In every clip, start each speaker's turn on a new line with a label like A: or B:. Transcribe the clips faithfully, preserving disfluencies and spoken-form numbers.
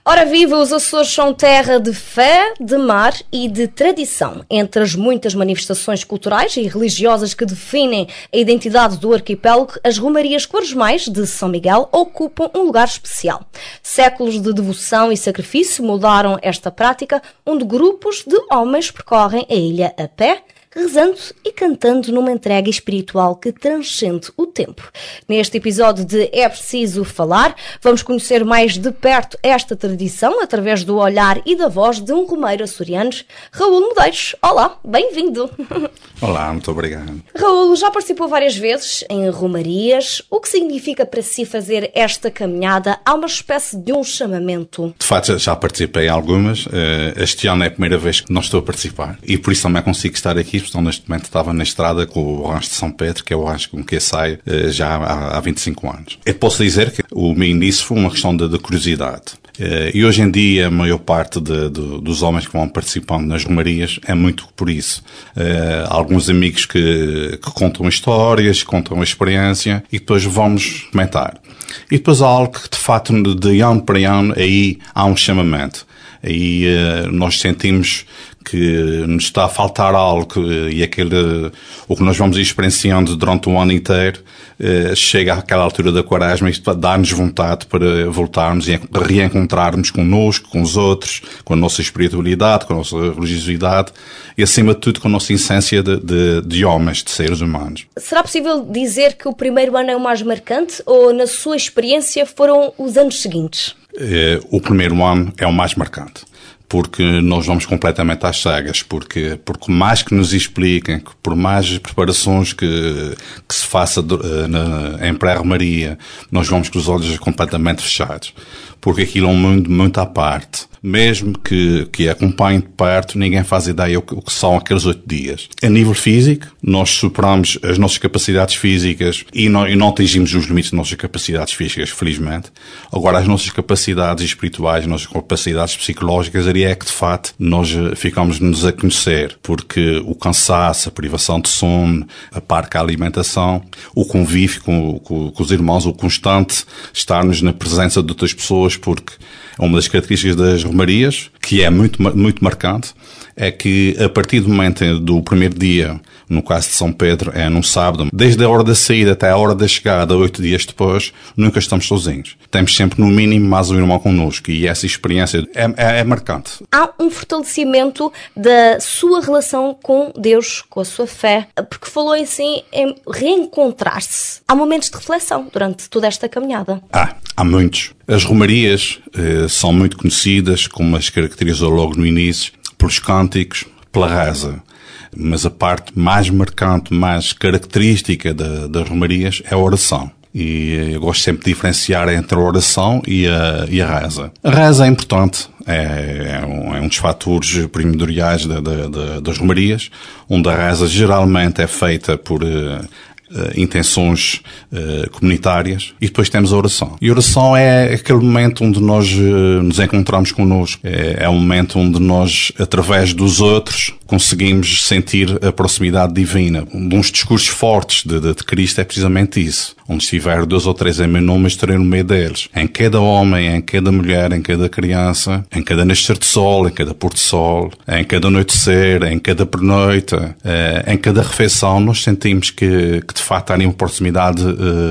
A: Ora viva, os Açores são terra de fé, de mar e de tradição. Entre as muitas manifestações culturais e religiosas que definem a identidade do arquipélago, as Romarias Quaresmais de São Miguel ocupam um lugar especial. Séculos de devoção e sacrifício moldaram esta prática, onde grupos de homens percorrem a ilha a pé, rezando e cantando numa entrega espiritual que transcende o tempo. Neste episódio de É Preciso Falar, vamos conhecer mais de perto esta tradição através do olhar e da voz de um romeiro açoriano, Raul Medeiros. Olá, bem-vindo!
B: Olá, muito obrigado.
A: Raul, já participou várias vezes em romarias. O que significa para si fazer esta caminhada? Há uma espécie de um chamamento?
B: De facto, já participei em algumas. Este ano é a primeira vez que não estou a participar e por isso também consigo estar aqui. Então, neste momento estava na estrada com o rancho de São Pedro, que é o rancho com que eu saio já há, há vinte e cinco anos. Eu posso dizer que o meu início foi uma questão de, de curiosidade. E hoje em dia, a maior parte de, de, dos homens que vão participando nas romarias é muito por isso. Há alguns amigos que, que contam histórias, contam a experiência e depois vamos comentar. E depois há algo que, de facto, de ano para ano, aí há um chamamento. Aí nós sentimos que nos está a faltar algo e aquele, o que nós vamos experienciando durante o ano inteiro chega àquela altura da Quaresma e isto dá-nos vontade para voltarmos e reencontrarmos connosco, com os outros, com a nossa espiritualidade, com a nossa religiosidade e, acima de tudo, com a nossa essência de, de, de homens, de seres humanos.
A: Será possível dizer que o primeiro ano é o mais marcante ou, na sua experiência, foram os anos seguintes?
B: O primeiro ano é o mais marcante, porque nós vamos completamente às cegas, porque, porque mais que nos expliquem, que por mais preparações que, que se faça na, em pré-romaria, nós vamos com os olhos completamente fechados, porque aquilo é um mundo muito à parte. Mesmo que, que acompanhem de perto, ninguém faz ideia o que, o que são aqueles oito dias. A nível físico, nós superamos as nossas capacidades físicas e não, e não atingimos os limites das nossas capacidades físicas, felizmente. Agora, as nossas capacidades espirituais, as nossas capacidades psicológicas, aí é que, de fato, nós ficamos-nos a conhecer, porque o cansaço, a privação de sono, a par com a alimentação, o convívio com, com, com os irmãos, o constante estarmos na presença de outras pessoas, porque uma das características das romarias, que é muito, muito marcante, é que a partir do momento do primeiro dia, no caso de São Pedro, é num sábado, desde a hora da saída até a hora da chegada, oito dias depois, nunca estamos sozinhos. Temos sempre, no mínimo, mais um irmão connosco e essa experiência é, é, é marcante.
A: Há um fortalecimento da sua relação com Deus, com a sua fé, porque falou assim em reencontrar-se. Há momentos de reflexão durante toda esta caminhada.
B: Ah, há muitos. As romarias eh, são muito conhecidas, como as caracterizou logo no início, pelos cânticos, pela reza. Mas a parte mais marcante, mais característica da, das romarias é a oração. E eu gosto sempre de diferenciar entre a oração e a, e a reza. A reza é importante, é, é, um, é um dos fatores primordiais da, da, da, das romarias, onde a reza geralmente é feita por Uh, Uh, intenções uh, comunitárias e depois temos a oração. E a oração é aquele momento onde nós uh, nos encontramos connosco. É, é um momento onde nós, através dos outros, conseguimos sentir a proximidade divina. Um dos discursos fortes de, de, de Cristo é precisamente isso. Onde estiver dois ou três em meu nome, estarei no meio deles. Em cada homem, em cada mulher, em cada criança, em cada nascer de sol, em cada pôr de sol, em cada anoitecer, em cada pernoite, uh, em cada refeição, nós sentimos que, que de facto há uma proximidade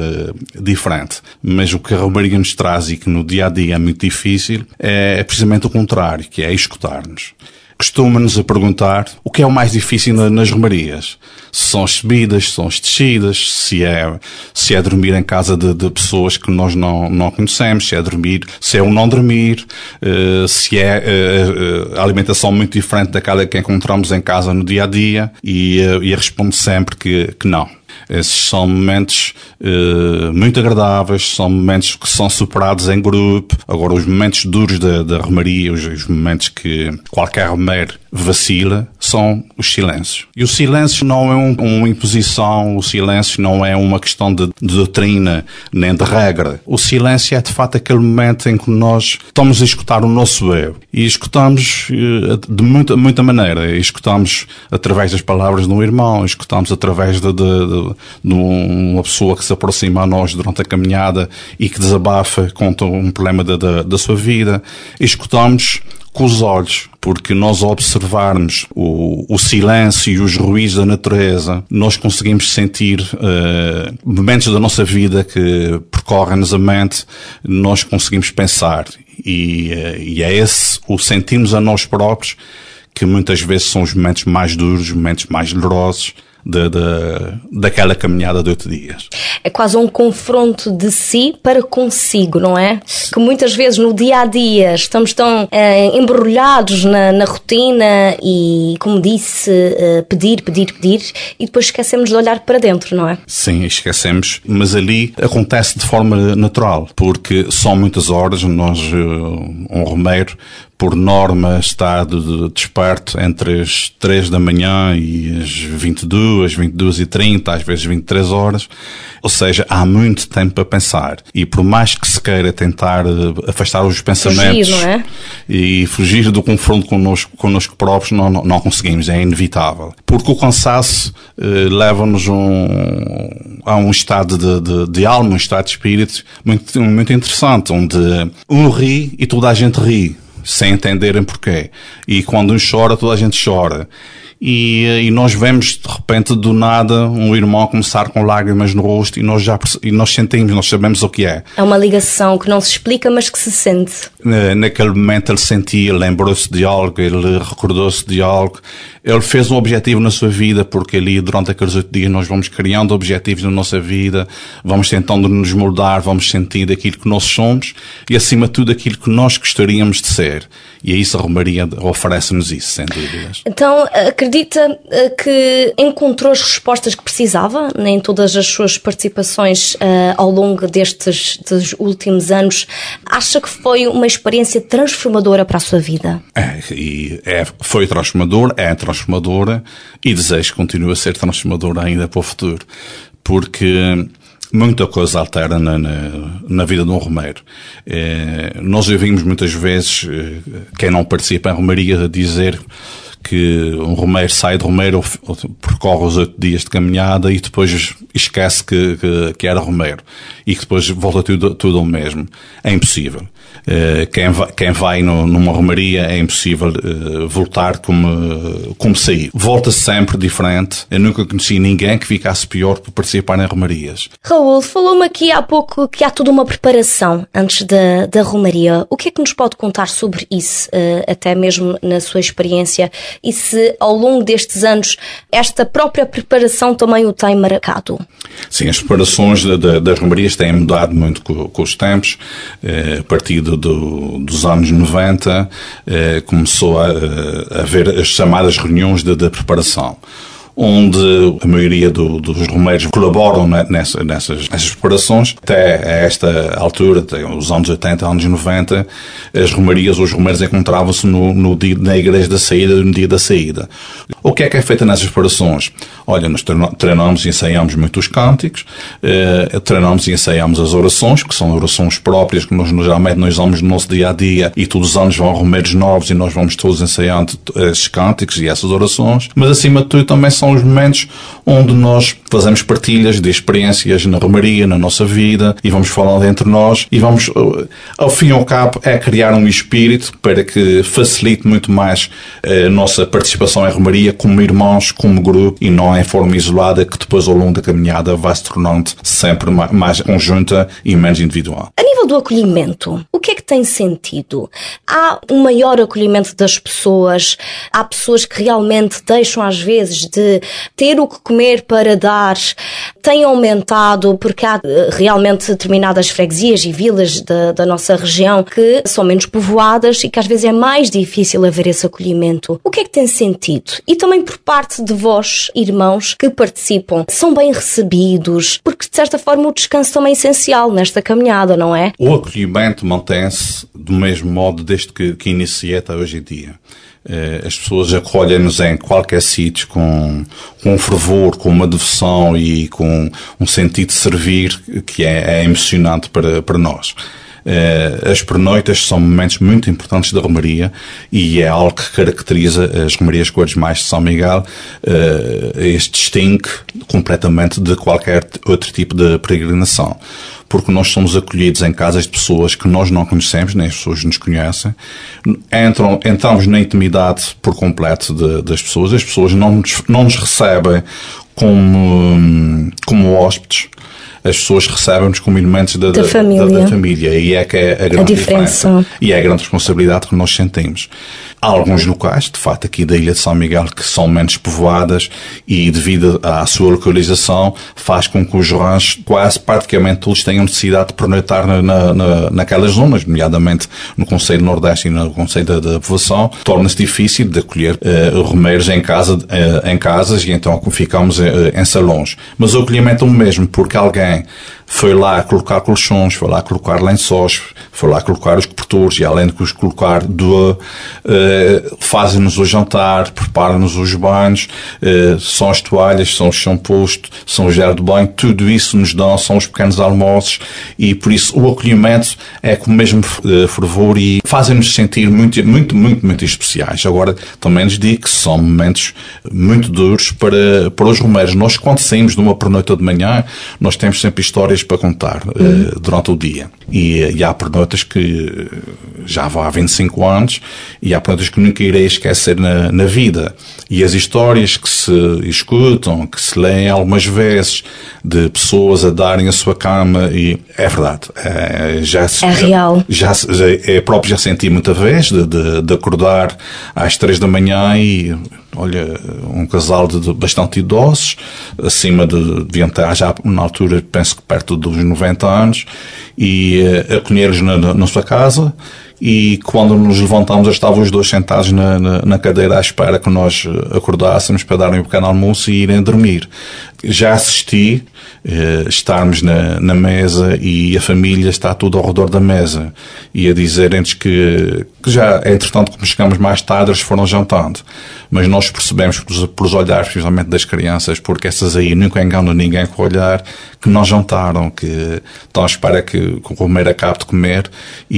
B: uh, diferente. Mas o que a romaria nos traz e que no dia a dia é muito difícil é, é precisamente o contrário, que é escutar-nos. Costuma-nos a perguntar o que é o mais difícil nas romarias. Se são as subidas, se são as descidas, se é, se é dormir em casa de, de pessoas que nós não, não conhecemos, se é dormir, se é o não dormir, uh, se é uh, a alimentação muito diferente daquela que encontramos em casa no dia a dia, e, uh, e eu respondo sempre que, que não. Esses são momentos uh, muito agradáveis, são momentos que são superados em grupo. Agora, os momentos duros da, da romaria, os, os momentos que qualquer romeiro vacila, são os silêncios. E o silêncio não é um, uma imposição, o silêncio não é uma questão de, de doutrina, nem de regra. O silêncio é, de fato, aquele momento em que nós estamos a escutar o nosso eu. E escutamos uh, de muita, muita maneira. Escutamos através das palavras de um irmão, escutamos através de, de, de de uma pessoa que se aproxima a nós durante a caminhada e que desabafa, conta um problema da, da, da sua vida. E escutamos com os olhos, porque nós ao observarmos o, o silêncio e os ruídos da natureza, nós conseguimos sentir uh, momentos da nossa vida que percorrem-nos a mente, nós conseguimos pensar. E, uh, e é esse o sentirmos a nós próprios que muitas vezes são os momentos mais duros, os momentos mais dolorosos De, de, daquela caminhada de oito dias.
A: É quase um confronto de si para consigo, não é? Que muitas vezes no dia-a-dia estamos tão eh, embrulhados na, na rotina e, como disse, eh, pedir, pedir, pedir, e depois esquecemos de olhar para dentro, não é?
B: Sim, esquecemos, mas ali acontece de forma natural, porque são muitas horas, nós, um romeiro, por norma, está de, de desperto entre as três da manhã e as vinte e duas, vinte e duas e trinta, às vezes vinte e três horas. Ou seja, há muito tempo para pensar. E por mais que se queira tentar afastar os pensamentos
A: fugir, não é?
B: E fugir do confronto connosco, connosco próprios, não, não, não conseguimos, é inevitável. Porque o cansaço eh, leva-nos um, a um estado de, de, de alma, um estado de espírito muito, muito interessante, onde um ri e toda a gente ri, sem entenderem porquê. E quando um chora, toda a gente chora. E, e nós vemos, de repente, do nada, um irmão começar com lágrimas no rosto e nós já e nós sentimos, nós sabemos o que é.
A: É uma ligação que não se explica, mas que se sente.
B: Naquele momento ele sentia, lembrou-se de algo, ele recordou-se de algo. Ele fez um objetivo na sua vida, porque ali, durante aqueles oito dias, nós vamos criando objetivos na nossa vida, vamos tentando nos moldar, vamos sentindo aquilo que nós somos e, acima de tudo, aquilo que nós gostaríamos de ser. E é isso, a Romaria oferece-nos isso, sem dúvidas.
A: Então, acredita que encontrou as respostas que precisava em todas as suas participações uh, ao longo destes dos últimos anos? Acha que foi uma experiência transformadora para a sua vida? É,
B: e é, foi transformador, é transformadora e desejo que continue a ser transformadora ainda para o futuro. Porque muita coisa altera na, na, na vida de um romeiro. É, nós ouvimos muitas vezes, quem não participa em romaria, dizer que um romeiro sai de romeiro, percorre os oito dias de caminhada e depois esquece que, que, que era romeiro e que depois volta tudo, tudo ao mesmo. É impossível. Uh, quem vai, quem vai no, numa romaria é impossível uh, voltar como, como sair. Volta sempre diferente. Eu nunca conheci ninguém que ficasse pior por participar em romarias.
A: Raul, falou-me aqui há pouco que há toda uma preparação antes da, da romaria. O que é que nos pode contar sobre isso, uh, até mesmo na sua experiência, e se ao longo destes anos esta própria preparação também o tem marcado?
B: Sim, as preparações da, da, das romarias têm mudado muito com, com os tempos. Uh, a partir do, do, dos anos noventa, uh, começou a, a haver as chamadas reuniões de, de preparação, onde a maioria do, dos romeiros colaboram nessa, nessas, nessas preparações. Até a esta altura, até os anos oitenta, anos noventa, as romarias, os romeiros encontravam-se no, no dia, na igreja da saída, no dia da saída. O que é que é feito nessas preparações? Olha, nós treinamos e ensaiamos muito os cânticos, eh, treinamos e ensaiamos as orações, que são orações próprias que nós, geralmente, nós usamos no nosso dia-a-dia, e todos os anos vão romeiros novos e nós vamos todos ensaiando esses cânticos e essas orações. Mas, acima de tudo, também são os momentos onde nós fazemos partilhas de experiências na romaria, na nossa vida, e vamos falando entre nós, e vamos, ao fim e ao cabo, é criar um espírito para que facilite muito mais a nossa participação em romaria como irmãos, como grupo, e não em forma isolada, que depois, ao longo da caminhada, vai se tornando sempre mais conjunta e menos individual.
A: A nível do acolhimento, o que é que tem sentido? Há um maior acolhimento das pessoas? Há pessoas que realmente deixam, às vezes, de ter o que comer para dar? Tem aumentado, porque há realmente determinadas freguesias e vilas da, da nossa região que são menos povoadas e que às vezes é mais difícil haver esse acolhimento. O que é que tem sentido? E também por parte de vós, irmãos, que participam, são bem recebidos? Porque, de certa forma, o descanso também é essencial nesta caminhada, não é?
B: O acolhimento mantém-se do mesmo modo desde que, que iniciei até hoje em dia. As pessoas acolhem-nos em qualquer sítio com, com um fervor, com uma devoção e com um sentido de servir que é, é emocionante para, para nós. As pernoitas são momentos muito importantes da romaria e é algo que caracteriza as romarias Cores Mais de São Miguel, este distingue completamente de qualquer outro tipo de peregrinação. Porque nós somos acolhidos em casas de pessoas que nós não conhecemos, nem as pessoas nos conhecem. Entram, entramos na intimidade por completo de, das pessoas. As pessoas não nos, não nos recebem como, como hóspedes. As pessoas recebem-nos como elementos da, da, família. Da, da família. E é que é a grande a diferença. diferença. E é a grande responsabilidade que nós sentimos. Há alguns locais, de facto, aqui da Ilha de São Miguel, que são menos povoadas e, devido à sua localização, faz com que os ranchos, quase praticamente todos, tenham necessidade de pernoitar na, na, naquelas zonas, nomeadamente no Conselho Nordeste e no Conselho da, da Povoação. Torna-se difícil de acolher uh, romeiros em, casa, uh, em casas e então ficamos uh, em salões. Mas o acolhimento é o mesmo, porque alguém foi lá colocar colchões, foi lá colocar lençóis, foi lá colocar os cobertores e, além de os colocar, do, uh, fazem-nos o jantar, preparam-nos os banhos, uh, são as toalhas, são os shampoos, são o gel de banho, tudo isso nos dão, são os pequenos almoços e, por isso, o acolhimento é com o mesmo uh, fervor e fazem-nos sentir muito, muito, muito, muito especiais. Agora, também lhes digo que são momentos muito duros para, para os romeiros. Nós, quando saímos de uma pernoita de manhã, nós temos sempre histórias para contar uhum. uh, durante o dia. E, e há pernoitas que já vão há vinte e cinco anos e há pernoitas que nunca irei esquecer na, na vida. E as histórias que se escutam, que se leem algumas vezes de pessoas a darem a sua cama e é verdade. É, já,
A: é real.
B: Já, já, eu próprio já senti muita vez de, de, de acordar às três da manhã e olha, um casal de, de bastante idosos, acima de, deviam estar já na altura, penso que perto dos noventa anos, e uh, acolher-los na, na, na sua casa, e quando nos levantámos estavam os dois sentados na, na, na cadeira à espera que nós acordássemos para darem um pequeno almoço e irem dormir. Já assisti uh, estarmos na, na mesa e a família está tudo ao redor da mesa e a dizerem-nos que, que já, entretanto, como chegamos mais tarde, eles foram jantando. Mas nós percebemos pelos, pelos olhares, principalmente das crianças, porque essas aí nunca enganam ninguém com o olhar, que não jantaram, que estão à espera que, que o romeiro acabe de comer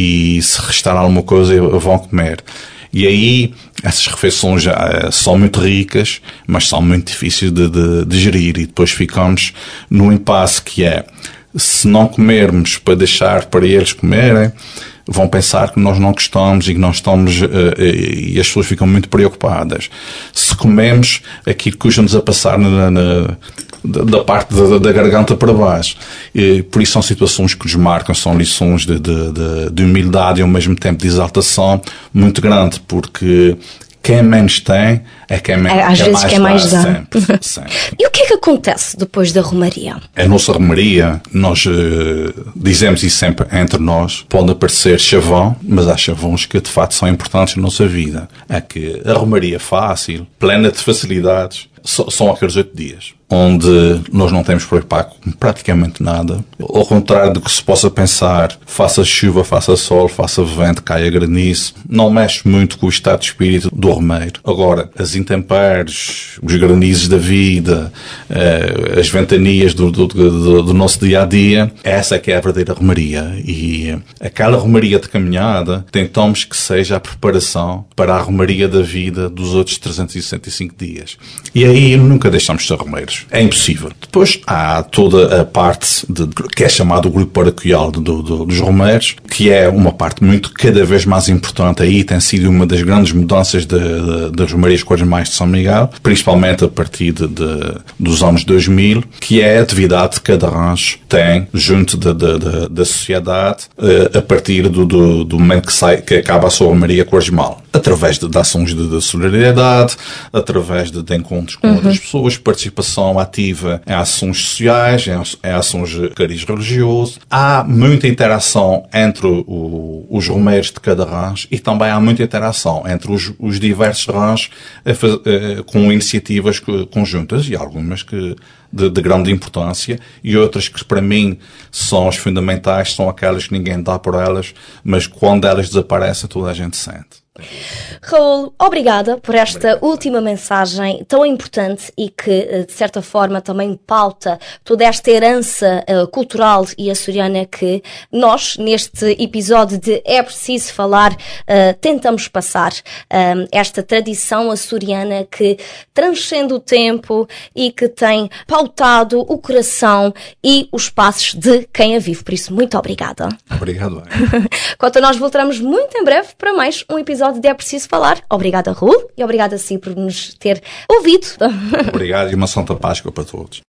B: e se restar alguma coisa vão comer. E aí, essas refeições já são muito ricas, mas são muito difíceis de, de, de gerir. E depois ficamos num impasse que é, se não comermos para deixar para eles comerem, vão pensar que nós não gostamos e que não estamos, uh, uh, e as pessoas ficam muito preocupadas. Se comemos, aquilo custa-nos a passar na, na, da, da parte da, da garganta para baixo. E, por isso são situações que nos marcam, são lições de, de, de, de humildade e ao mesmo tempo de exaltação muito grande, porque quem menos tem é quem menos
A: é, às
B: quem
A: vezes
B: mais
A: quem mais dá.
B: Sempre, sempre.
A: E o que é que acontece depois da romaria?
B: A nossa romaria, nós uh, dizemos isso sempre entre nós, pode aparecer chavão, mas há chavões que de facto são importantes na nossa vida. É que a romaria fácil, plena de facilidades, so, são aqueles oito dias, onde nós não temos preocupar com praticamente nada. Ao contrário do que se possa pensar, faça chuva, faça sol, faça vento, caia granizo, não mexe muito com o estado de espírito do romeiro. Agora, as intempéries, os granizos da vida, eh, as ventanias do, do, do, do nosso dia-a-dia, essa é que é a verdadeira romaria. E aquela romaria de caminhada, tentamos que seja a preparação para a romaria da vida dos outros trezentos e sessenta e cinco dias. E aí nunca deixamos de ser romeiros. É impossível. Depois há toda a parte de, que é chamado o grupo paroquial do, do, dos romeiros, que é uma parte muito, cada vez mais importante. Aí tem sido uma das grandes mudanças de, de, das romarias Cores Mais de São Miguel, principalmente a partir de, de, dos anos dois mil, que é a atividade que cada rancho tem junto da, da, da, da sociedade a partir do, do, do momento que, sai, que acaba a sua romaria Cores Mal. Através de, de ações de, de solidariedade, através de, de encontros com uhum. outras pessoas, participação ativa em ações sociais, em, em ações de cariz religioso. Há muita interação entre o, os romeiros de cada rancho e também há muita interação entre os, os diversos ranchos com iniciativas conjuntas e algumas que de, de grande importância e outras que para mim são as fundamentais, são aquelas que ninguém dá por elas, mas quando elas desaparecem toda a gente sente.
A: Raul, obrigada por esta Obrigado. última mensagem tão importante e que, de certa forma, também pauta toda esta herança uh, cultural e açoriana que nós, neste episódio de É Preciso Falar, uh, tentamos passar. Uh, esta tradição açoriana que transcende o tempo e que tem pautado o coração e os passos de quem a vive. Por isso, muito obrigada.
B: Obrigado.
A: Quanto a nós, voltaremos muito em breve para mais um episódio de É Preciso Falar. Obrigada, Raul, e obrigada a si por nos ter ouvido.
B: Obrigado e uma Santa Páscoa para todos.